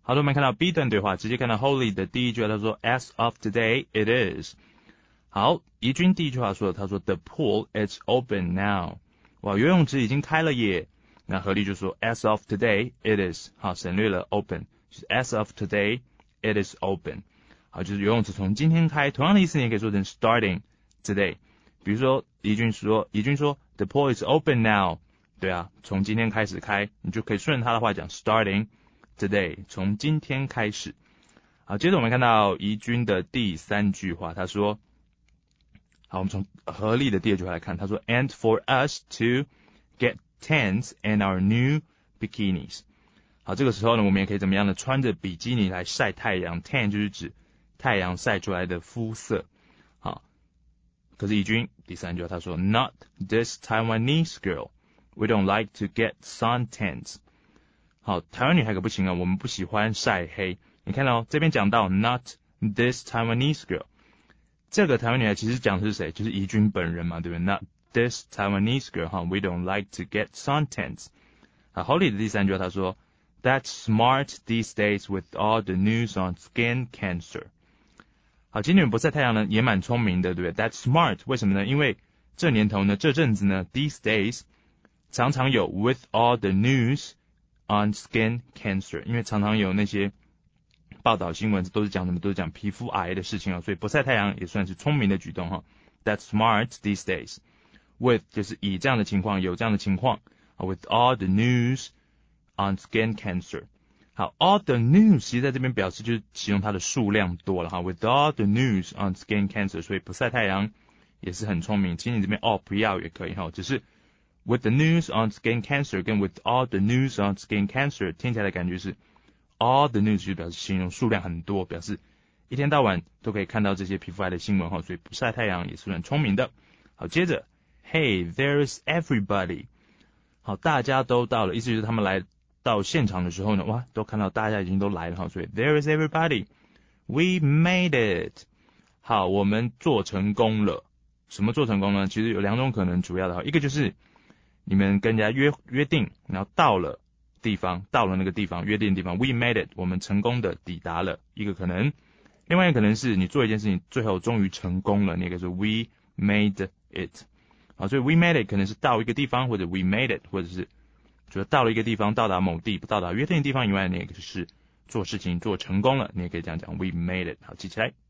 好的，我们看到 B 段对话，直接看到 Holly 的第一句话，他说 As of today, it is。好，怡君第一句话说，他说 The pool is open now。哇，游泳池已经开了耶。那何丽就说 As of today, it is。好，省略了 open， 就是 As of today, it is open。好，就是游泳池从今天开，同样的意思你也可以说成 starting today。比如说怡君说 The pool is open now。对啊，从今天开始开，你就可以顺着他的话讲 starting today， 从今天开始。好，接着我们看到怡君的第三句话，他说，好，我们从何丽的第二句话来看，他说 And for us to get tans and our new bikinis。好，这个时候呢，我们也可以怎么样呢？穿着比基尼来晒太阳 ，tan 就是指太阳晒出来的肤色。好，可是怡君第三句话他说 Not this Taiwanese girl。We don't like to get suntans。好，台湾女孩可不行啊，我们不喜欢晒黑。你看到这边讲到 not this Taiwanese girl， 这个台湾女孩其实讲的是谁？就是怡君本人嘛，对不对？ Not this Taiwanese girl， We don't like to get suntans。好，Holly 的第三句话他说 That's smart these days with all the news on skin cancer。 好，今年不晒太阳呢也蛮聪明的，对不对？ That's smart， 为什么呢？因为这年头呢，这阵子呢 these days常常有 with all the news on skin cancer， 因为常常有那些报道新闻都是讲什么？都是讲皮肤癌的事情啊，所以不晒太阳也算是聪明的举动哈。That's smart these days。 With 就是以这样的情况，有这样的情况。With all the news on skin cancer。好 ，all the news 其实在这边表示就是形容它的数量多了哈。With all the news on skin cancer， 所以不晒太阳也是很聪明。其实你这边 all 不要也可以哈，只是With the news on skin cancer 跟 with all the news on skin cancer 听起来的感觉是 all the news 就表示形容数量很多，表示一天到晚都可以看到这些皮肤癌的新闻哈，所以不晒太阳也是很聪明的。好，接着 Hey, there's everybody。 好，大家都到了，意思就是他们来到现场的时候呢，哇，都看到大家已经都来了哈，所以 there's everybody, we made it。 好，我们做成功了。什么做成功呢？其实有两种可能，主要的哈，一个就是你们跟人家约定，然后到了那个地方，约定的地方 we made it， 我们成功的抵达了一个可能。另外一个可能是你做一件事情最后终于成功了，那个是 we made it。 好，所以 we made it 可能是到一个地方，或者 we made it， 或者是除了到了一个地方，到达某地，不到达约定的地方以外，那个就是做事情做成功了，你也可以这样讲 we made it。 好，记起来。